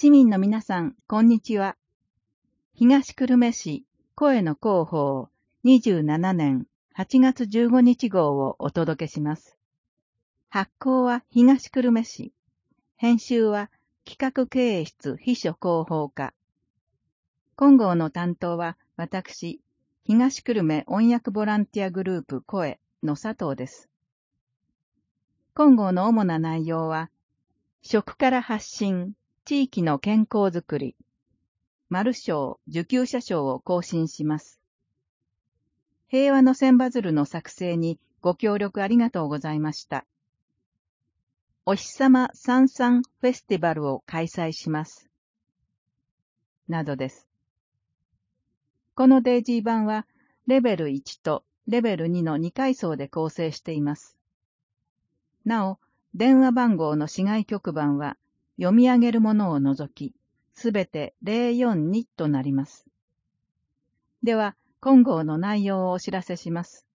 市民の皆さん、こんにちは。東久留米市声の広報27年8月15日号をお届けします。発行は東久留米市。編集は企画経営室秘書広報課。今号の担当は私、東久留米音訳ボランティアグループ声の佐藤です。今号の主な内容は、食から発信、地域の健康づくり、マル賞、受給者賞を更新します。平和の千羽鶴の作成にご協力ありがとうございました。お日様さんさんフェスティバルを開催します。などです。このデイジー版は、レベル1とレベル2の2階層で構成しています。なお、電話番号の市外局番は、読み上げるものを除き、すべて042となります。では、今号の内容をお知らせします。